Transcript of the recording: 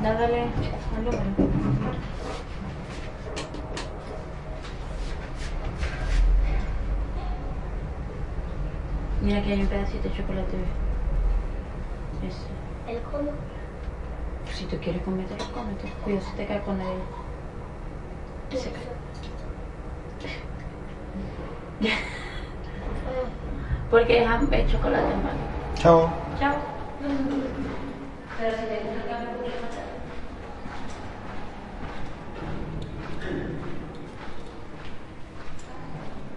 Dale al número. Mira que hay un pedacito de chocolate. Ese. ¿El cómo? Si tú quieres comértelo, cómetelo. Cuidado si te cae con él. Se cae. Porque es chocolate malo. Chao. Chao. Pero si te gusta